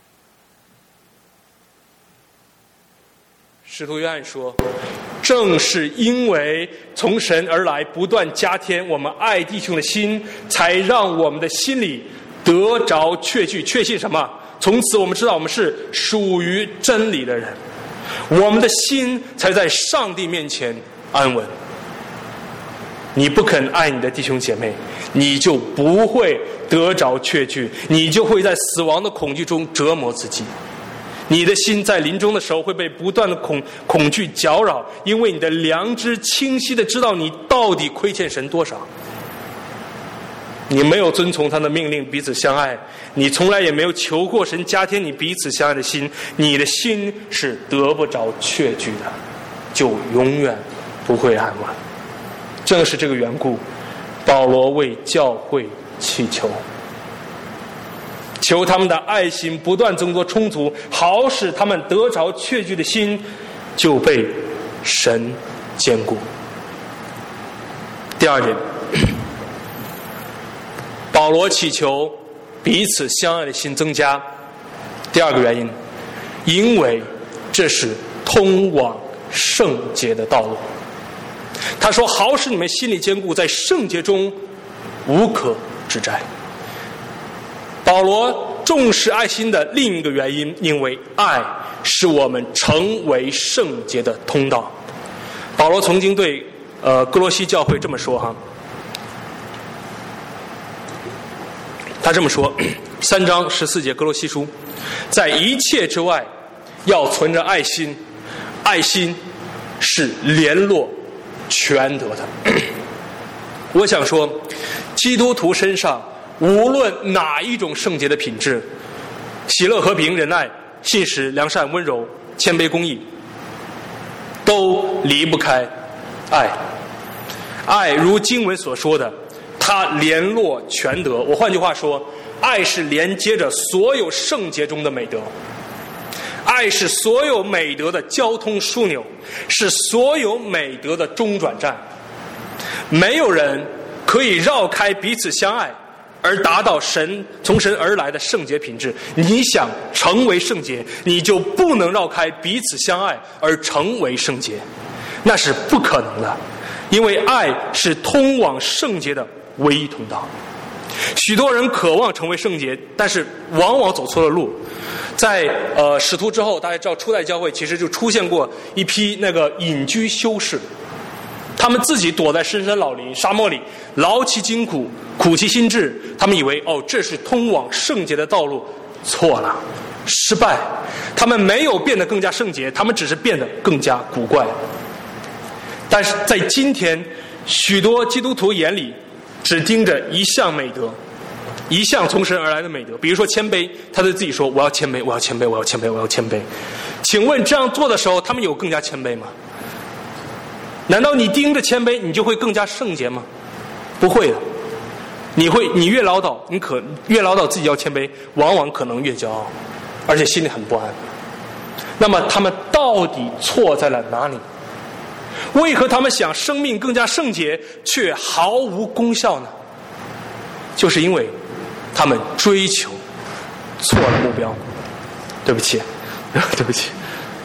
使徒约翰说，正是因为从神而来，不断加添我们爱弟兄的心，才让我们的心里得着确据。确信什么？从此我们知道我们是属于真理的人，我们的心才在上帝面前安稳。你不肯爱你的弟兄姐妹，你就不会得着确据，你就会在死亡的恐惧中折磨自己。你的心在临终的时候会被不断的恐惧搅扰，因为你的良知清晰的知道你到底亏欠神多少。你没有遵从他的命令彼此相爱，你从来也没有求过神加添你彼此相爱的心，你的心是得不着确据的，就永远不会安稳。正是这个缘故，保罗为教会祈求，求他们的爱心不断增多充足，好使他们得着确据的心就被神坚固。第二点，保罗祈求彼此相爱的心增加。第二个原因，因为这是通往圣洁的道路。他说，好使你们心里坚固，在圣洁中无可指摘。保罗重视爱心的另一个原因，因为爱是我们成为圣洁的通道。保罗曾经对哥罗西教会这么说哈，他这么说，3章14节哥罗西书，在一切之外要存着爱心，爱心是联络全德的。我想说，基督徒身上无论哪一种圣洁的品质，喜乐、和平、忍耐、信实、良善、温柔、谦卑、公义，都离不开爱。爱如经文所说的，它联络全德。我换句话说，爱是连接着所有圣洁中的美德，爱是所有美德的交通枢纽，是所有美德的中转站。没有人可以绕开彼此相爱而达到从神而来的圣洁品质。你想成为圣洁，你就不能绕开彼此相爱而成为圣洁，那是不可能的，因为爱是通往圣洁的唯一通道。许多人渴望成为圣洁，但是往往走错了路。在使徒之后，大家知道初代教会其实就出现过一批那个隐居修士， 他们自己躲在深山老林、沙漠里，劳其筋骨，苦其心志。他们以为这是通往圣洁的道路，错了，失败。他们没有变得更加圣洁，他们只是变得更加古怪。但是在今天，许多基督徒眼里只盯着一项美德，一项从神而来的美德，比如说谦卑，他对自己说：“我要谦卑，我要谦卑，我要谦卑，我要谦卑。”请问这样做的时候，他们有更加谦卑吗？难道你盯着谦卑，你就会更加圣洁吗？不会的。你越唠叨，越唠叨自己要谦卑，往往可能越骄傲，而且心里很不安。那么他们到底错在了哪里？为何他们想生命更加圣洁，却毫无功效呢？就是因为他们追求错了目标。对不起，对不起。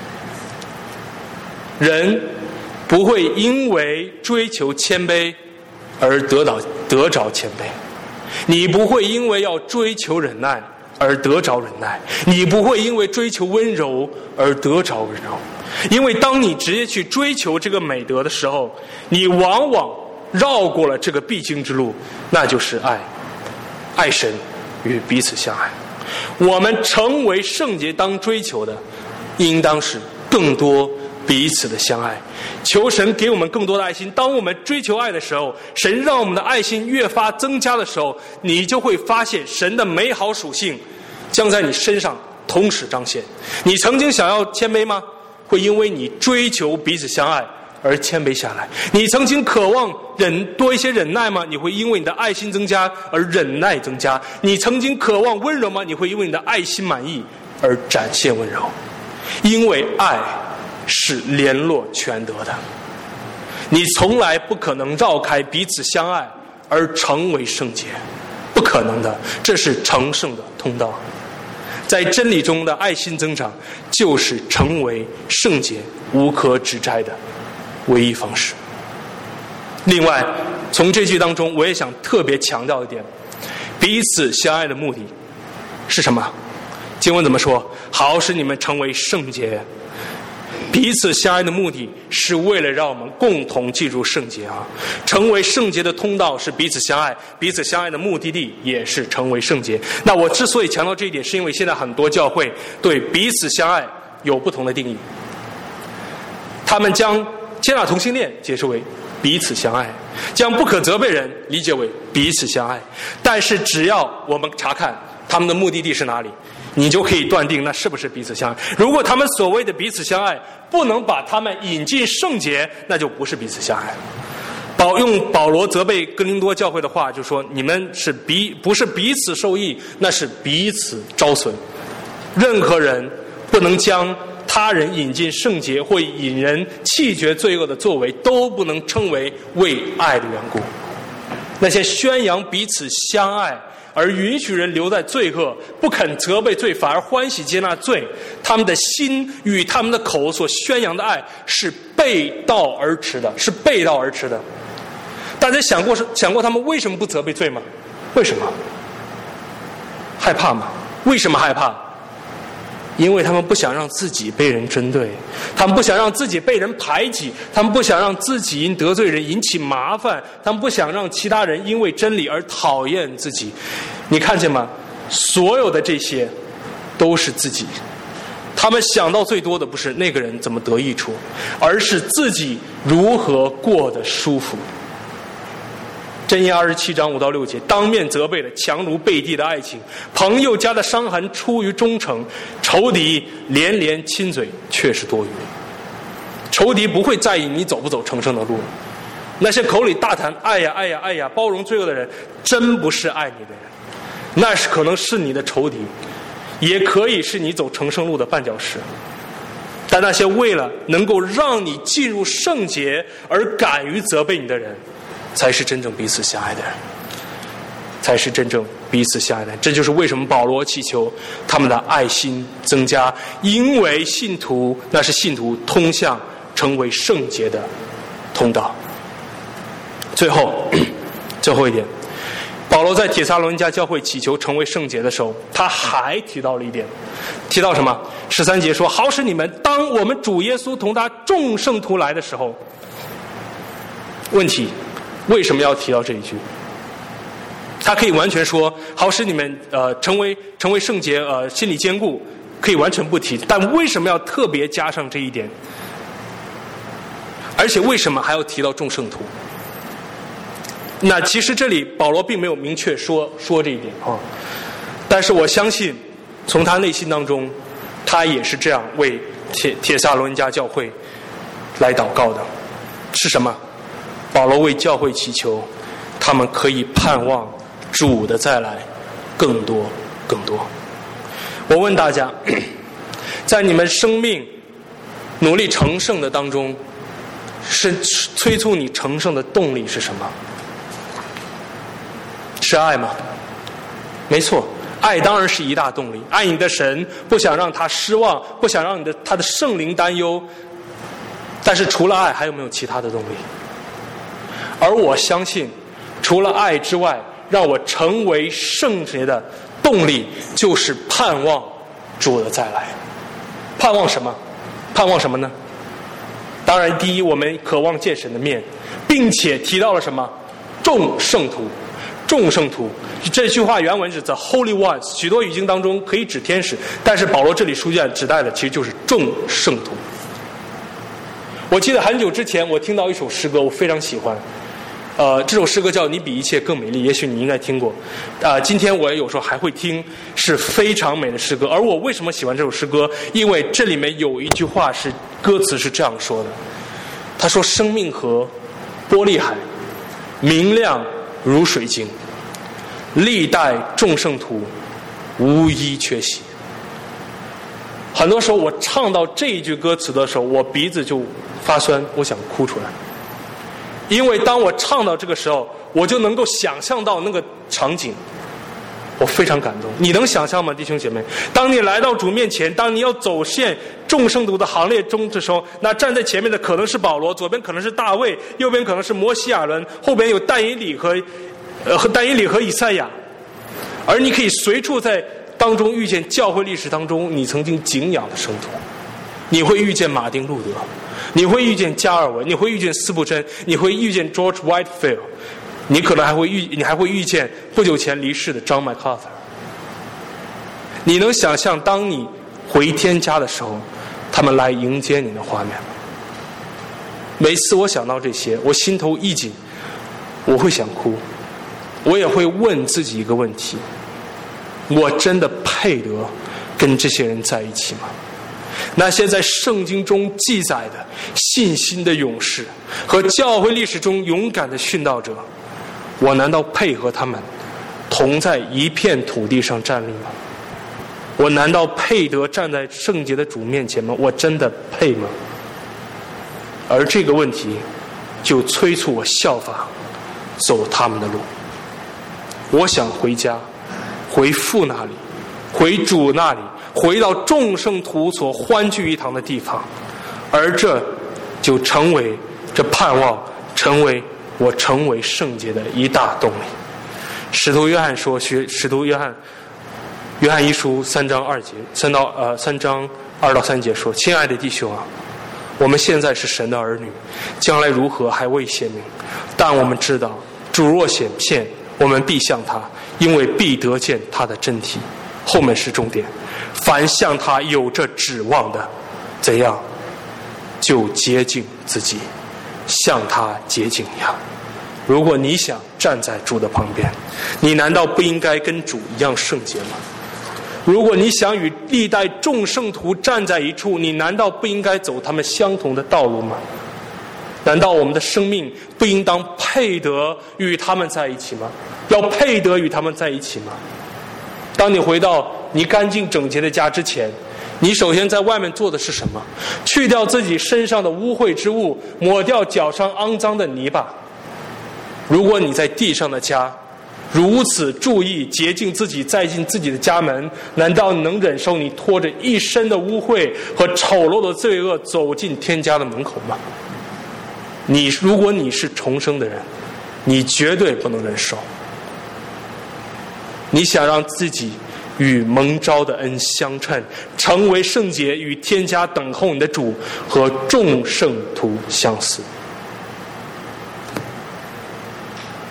人不会因为追求谦卑而得着谦卑，你不会因为要追求忍耐而得着忍耐，你不会因为追求温柔而得着温柔。因为当你直接去追求这个美德的时候，你往往绕过了这个必经之路，那就是爱神与彼此相爱。我们成为圣洁当追求的，应当是更多彼此的相爱。求神给我们更多的爱心。当我们追求爱的时候，神让我们的爱心越发增加的时候，你就会发现神的美好属性将在你身上同时彰显。你曾经想要谦卑吗？会因为你追求彼此相爱而谦卑下来。你曾经渴望多一些忍耐吗？你会因为你的爱心增加而忍耐增加。你曾经渴望温柔吗？你会因为你的爱心满意而展现温柔。因为爱是联络全德的，你从来不可能绕开彼此相爱而成为圣洁，不可能的，这是成圣的通道。在真理中的爱心增长，就是成为圣洁无可指摘的唯一方式。另外，从这句当中，我也想特别强调一点，彼此相爱的目的是什么？经文怎么说？好使你们成为圣洁。彼此相爱的目的是为了让我们共同进入圣洁啊！成为圣洁的通道是彼此相爱，彼此相爱的目的地也是成为圣洁。那我之所以强调这一点，是因为现在很多教会对彼此相爱有不同的定义。他们将接纳同性恋解释为彼此相爱，将不可责备人理解为彼此相爱。但是只要我们查看他们的目的地是哪里，你就可以断定那是不是彼此相爱。如果他们所谓的彼此相爱不能把他们引进圣洁，那就不是彼此相爱。用保罗责备哥林多教会的话，就说你们不是彼此受益，那是彼此招损。任何人不能将他人引进圣洁或引人弃绝罪恶的作为，都不能称为为爱的缘故。那些宣扬彼此相爱而允许人留在罪恶，不肯责备罪，反而欢喜接纳罪，他们的心与他们的口所宣扬的爱是背道而驰的，是背道而驰的。大家想过他们为什么不责备罪吗？为什么？害怕吗？为什么害怕？因为他们不想让自己被人针对，他们不想让自己被人排挤，他们不想让自己因得罪人引起麻烦，他们不想让其他人因为真理而讨厌自己。你看见吗？所有的这些都是自己。他们想到最多的不是那个人怎么得益处，而是自己如何过得舒服。箴言27章5到6节，当面责备了强如背地的爱情，朋友家的伤痕出于忠诚，仇敌连连亲嘴却是多余。仇敌不会在意你走不走成圣的路，那些口里大谈爱呀爱呀爱呀包容罪恶的人，真不是爱你的人，那是可能是你的仇敌，也可以是你走成圣路的绊脚石。但那些为了能够让你进入圣洁而敢于责备你的人，才是真正彼此相爱的人，才是真正彼此相爱的人。这就是为什么保罗祈求他们的爱心增加，因为那是信徒通向成为圣洁的通道。最后一点，保罗在帖撒罗尼迦教会祈求成为圣洁的时候，他还提到了一点，提到什么？13节说，好使你们当我们主耶稣同他众圣徒来的时候， 问题，为什么要提到这一句？他可以完全说好使你们成为圣洁，心理坚固，可以完全不提。但为什么要特别加上这一点？而且为什么还要提到众圣徒？那其实这里保罗并没有明确说这一点啊，但是我相信从他内心当中，他也是这样为帖撒罗尼迦教会来祷告的。是什么？保罗为教会祈求，他们可以盼望主的再来更多更多。我问大家，在你们生命努力成圣的当中，是催促你成圣的动力是什么？是爱吗？没错，爱当然是一大动力。爱你的神，不想让他失望，不想让他的圣灵担忧。但是除了爱，还有没有其他的动力？而我相信，除了爱之外，让我成为圣洁的动力，就是盼望主的再来。盼望什么？盼望什么呢？当然，第一，我们渴望见神的面，并且提到了什么？众圣徒。众圣徒这句话原文是 the holy ones， 许多语境当中可以指天使，但是保罗这里书卷指代的其实就是众圣徒。我记得很久之前我听到一首诗歌，我非常喜欢，这首诗歌叫《你比一切更美丽》，也许你应该听过。今天我有时候还会听，是非常美的诗歌。而我为什么喜欢这首诗歌？因为这里面有一句话是歌词是这样说的，他说：生命河玻璃海，明亮如水晶，历代众圣徒无一缺席。很多时候我唱到这一句歌词的时候，我鼻子就发酸，我想哭出来。因为当我唱到这个时候，我就能够想象到那个场景，我非常感动。你能想象吗，弟兄姐妹？当你来到主面前，当你要走进众圣徒的行列中的时候，那站在前面的可能是保罗，左边可能是大卫，右边可能是摩西亚伦，后边有但以理和以赛亚。而你可以随处在当中遇见教会历史当中你曾经敬仰的圣徒。你会遇见马丁路德，你会遇见加尔文，你会遇见斯布真，你会遇见 George Whitefield， 你可能还会遇见不久前离世的 John MacArthur。 你能想象当你回天家的时候，他们来迎接你的画面吗？每次我想到这些，我心头一紧，我会想哭。我也会问自己一个问题：我真的配得跟这些人在一起吗？那些在圣经中记载的信心的勇士和教会历史中勇敢的殉道者，我难道配合他们同在一片土地上站立吗？我难道配得站在圣洁的主面前吗？我真的配吗？而这个问题就催促我效法走他们的路。我想回家，回父那里，回主那里，回到众圣徒所欢聚一堂的地方，而这就成为这盼望成为我成为圣洁的一大动力。使徒约翰说，使徒约翰一书3章2到3节说：亲爱的弟兄啊，我们现在是神的儿女，将来如何还未显明，但我们知道主若显现，我们必向他，因为必得见他的真体。后面是重点，凡向他有这指望的，怎样就洁净自己，像他洁净一样。如果你想站在主的旁边，你难道不应该跟主一样圣洁吗？如果你想与历代众圣徒站在一处，你难道不应该走他们相同的道路吗？难道我们的生命不应当配得与他们在一起吗？要配得与他们在一起吗？当你回到你干净整洁的家之前，你首先在外面做的是什么？去掉自己身上的污秽之物，抹掉脚上肮脏的泥巴。如果你在地上的家如此注意洁净自己，再进自己的家门，难道你能忍受你拖着一身的污秽和丑陋的罪恶走进天家的门口吗？如果你是重生的人，你绝对不能忍受。你想让自己与蒙召的恩相称，成为圣洁，与天家等候你的主和众圣徒相似。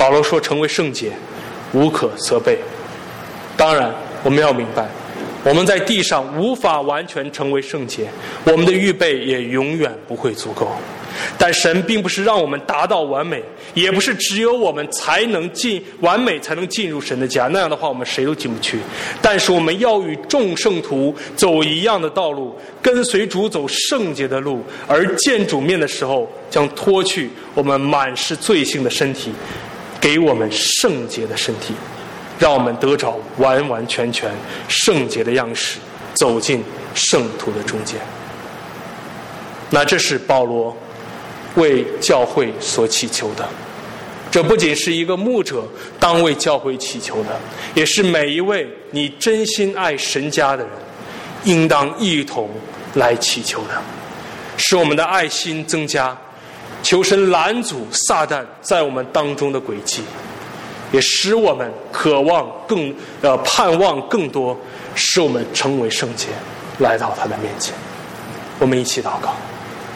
保罗说成为圣洁，无可责备。当然我们要明白，我们在地上无法完全成为圣洁，我们的预备也永远不会足够。但神并不是让我们达到完美，也不是只有我们才能完美才能进入神的家，那样的话我们谁都进不去。但是我们要与众圣徒走一样的道路，跟随主走圣洁的路，而见主面的时候将脱去我们满是罪性的身体，给我们圣洁的身体，让我们得着完完全全圣洁的样式，走进圣徒的中间。那这是保罗为教会所祈求的，这不仅是一个牧者当为教会祈求的，也是每一位你真心爱神家的人应当一同来祈求的，使我们的爱心增加，求神拦阻撒旦在我们当中的诡计，也使我们渴望盼望更多，使我们成为圣洁，来到他的面前。我们一起祷告。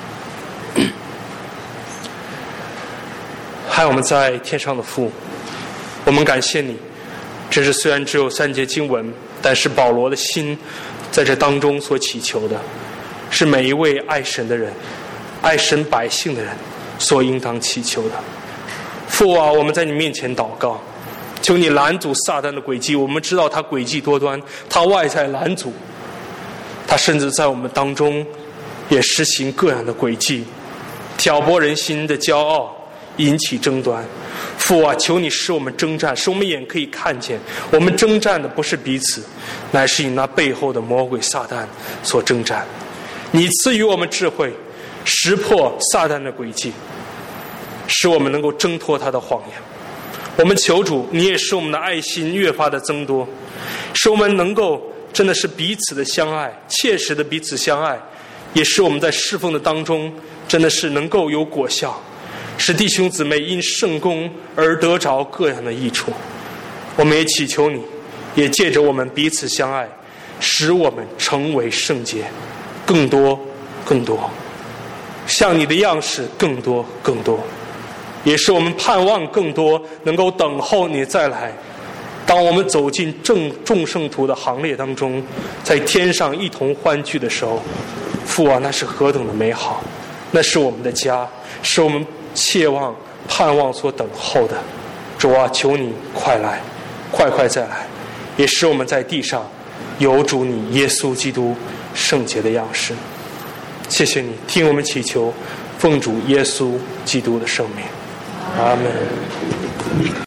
爱我们在天上的父，我们感谢你，这是虽然只有3节经文，但是保罗的心在这当中所祈求的，是每一位爱神的人、爱神百姓的人所应当祈求的。父啊，我们在你面前祷告，求你拦阻撒旦的诡计。我们知道他诡计多端，他外在拦阻，他甚至在我们当中也实行各样的诡计，挑拨人心的骄傲，引起争端。父啊，求你使我们征战，使我们眼可以看见，我们征战的不是彼此，乃是以那背后的魔鬼撒旦所征战。你赐予我们智慧，识破撒旦的诡计，使我们能够挣脱他的谎言。我们求主，你也使我们的爱心越发的增多，使我们能够真的是彼此的相爱，切实的彼此相爱，也使我们在侍奉的当中真的是能够有果效，使弟兄姊妹因圣功而得着各样的益处。我们也祈求你，也借着我们彼此相爱，使我们成为圣洁，更多更多，像你的样式更多更多，也是我们盼望更多，能够等候你再来。当我们走进众圣徒的行列当中，在天上一同欢聚的时候，父啊，那是何等的美好，那是我们的家，是我们切望盼望所等候的。主啊，求你快来，快快再来，也使我们在地上有主你耶稣基督圣洁的样式。谢谢你听我们祈求，奉主耶稣基督的圣名，阿们。